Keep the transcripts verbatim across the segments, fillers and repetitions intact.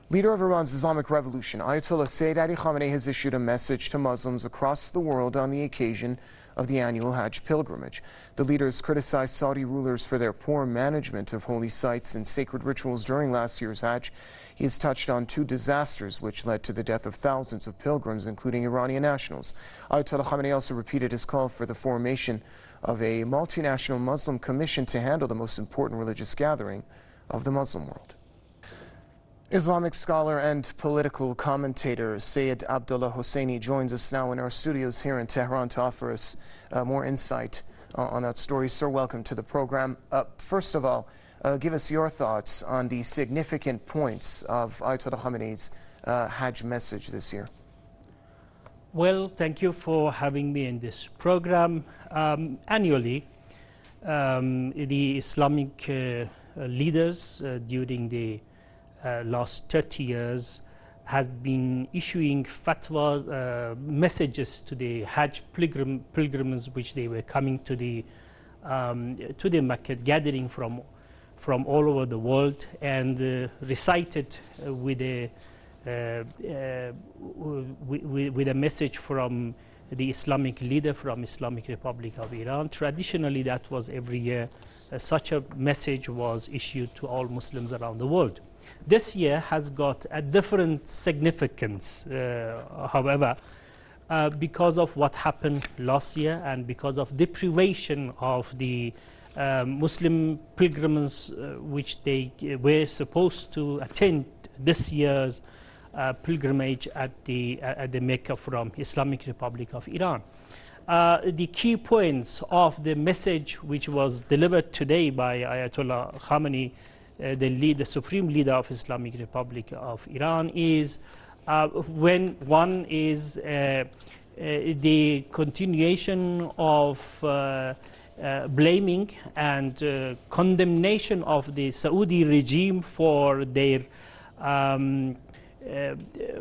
Leader of Iran's Islamic Revolution, Ayatollah Sayyid Ali Khamenei has issued a message to Muslims across the world on the occasion of the annual Hajj pilgrimage. The leader has criticized Saudi rulers for their poor management of holy sites and sacred rituals during last year's Hajj. He has touched on two disasters which led to the death of thousands of pilgrims, including Iranian nationals. Ayatollah Khamenei also repeated his call for the formation of a multinational Muslim commission to handle the most important religious gathering of the Muslim world. Islamic scholar and political commentator Sayyid Abdullah Hosseini joins us now in our studios here in Tehran to offer us uh, more insight uh, on that story. Sir, welcome to the program. Uh, first of all, uh, give us your thoughts on the significant points of Ayatollah Khamenei's uh, Hajj message this year. Well, thank you for having me in this program. Um, annually, um, the Islamic uh, leaders uh, during the Uh, last thirty years has been issuing fatwas, uh, messages to the Hajj pilgrim, pilgrims which they were coming to the um, to the Mecca, gathering from from all over the world, and uh, recited uh, with a uh, uh, with, with a message from the Islamic leader from Islamic Republic of Iran. Traditionally, that was every year. Uh, such a message was issued to all Muslims around the world. This year has got a different significance, uh, however, uh, because of what happened last year and because of deprivation of the uh, Muslim pilgrims uh, which they uh, were supposed to attend this year's uh, pilgrimage at the, uh, at the Mecca from Islamic Republic of Iran. Uh, the key points of the message which was delivered today by Ayatollah Khamenei, uh, the, lead, the supreme leader of Islamic Republic of Iran, is uh, when one is uh, uh, the continuation of uh, uh, blaming and uh, condemnation of the Saudi regime for their um, Uh,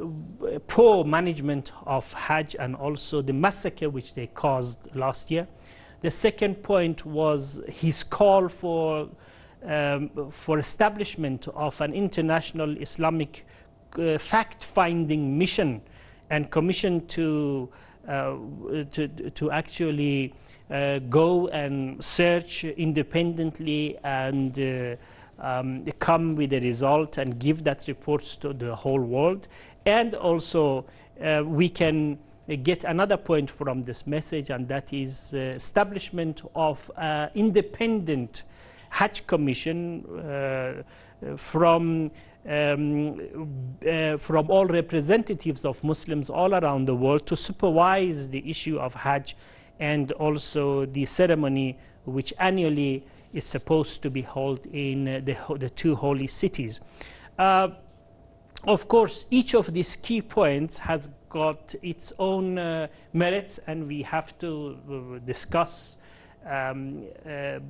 poor management of Hajj and also the massacre which they caused last year. The second point was his call for um, for establishment of an international Islamic uh, fact-finding mission and commission to uh, to, to actually uh, go and search independently and uh, Um, come with a result and give that reports to the whole world. And also uh, we can get another point from this message, and that is uh, establishment of uh, independent Hajj commission uh, from um, uh, from all representatives of Muslims all around the world to supervise the issue of Hajj and also the ceremony which annually is supposed to be held in uh, the, the two holy cities. Uh, of course, each of these key points has got its own uh, merits, and we have to uh, discuss um, uh,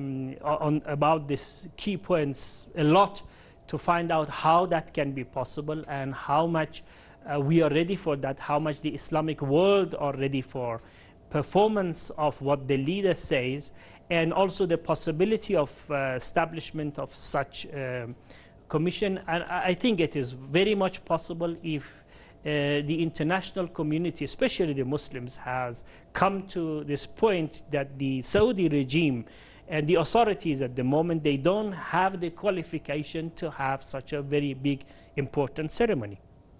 on, about these key points a lot to find out how that can be possible and how much uh, we are ready for that, how much the Islamic world are ready for performance of what the leader says, and also the possibility of uh, establishment of such uh, commission. And I think it is very much possible if uh, the international community, especially the Muslims, has come to this point that the Saudi regime and the authorities at the moment, they don't have the qualification to have such a very big, important ceremony.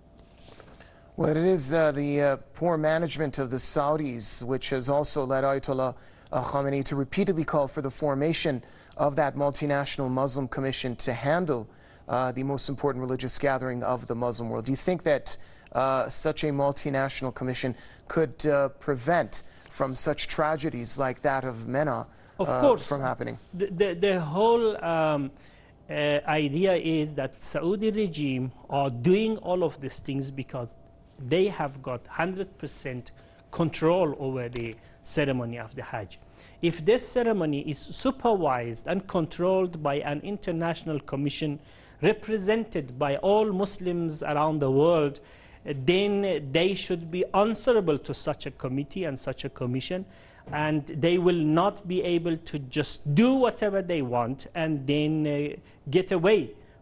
Well, it is uh, the uh, poor management of the Saudis which has also led Ayatollah uh, Khamenei to repeatedly call for the formation of that multinational Muslim commission to handle uh, the most important religious gathering of the Muslim world. Do you think that uh, such a multinational commission could uh, prevent from such tragedies like that of MENA of uh, course, from happening? The, the, the whole um, uh, idea is that Saudi regime are doing all of these things because they have got one hundred percent control over the ceremony of the Hajj. If this ceremony is supervised and controlled by an international commission represented by all Muslims around the world, then they should be answerable to such a committee and such a commission, and they will not be able to just do whatever they want and then uh, get away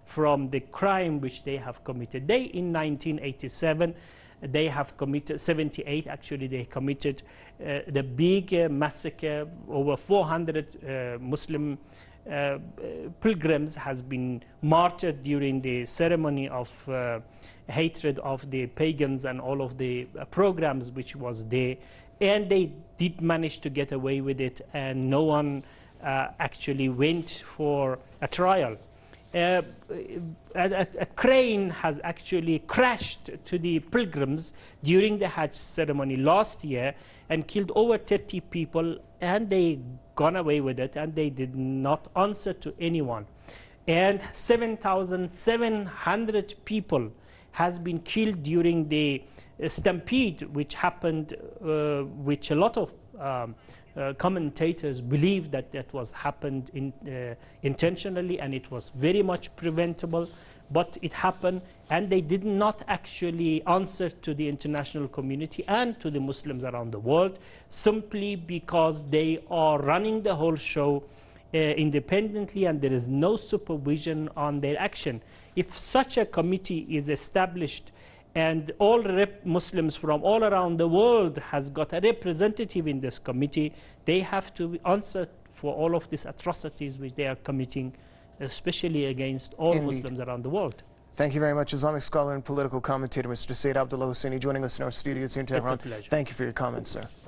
from the crime which they have committed. They, in nineteen eighty-seven, they have committed, seventy-eight actually, they committed uh, the big uh, massacre. Over four hundred uh, Muslim uh, pilgrims has been martyred during the ceremony of uh, hatred of the pagans and all of the uh, programs which was there. And they did manage to get away with it, and no one uh, actually went for a trial. Uh, a, a crane has actually crashed to the pilgrims during the Hajj ceremony last year and killed over thirty people, and they gone away with it, and they did not answer to anyone. And seven thousand seven hundred people has been killed during the uh, stampede which happened, uh, which a lot of um, Uh, commentators believe that that was happened in, uh, intentionally, and it was very much preventable, but it happened, and they did not actually answer to the international community and to the Muslims around the world, simply because they are running the whole show uh, independently, and there is no supervision on their action. If such a committee is established and all rep Muslims from all around the world has got a representative in this committee, they have to answer for all of these atrocities which they are committing, especially against all Indeed. Muslims around the world. Thank you very much, Islamic scholar and political commentator Mister Saeed Abdullah Husseini, joining us in our studios here in Tehran. It's a pleasure. Thank you for your comments, sir.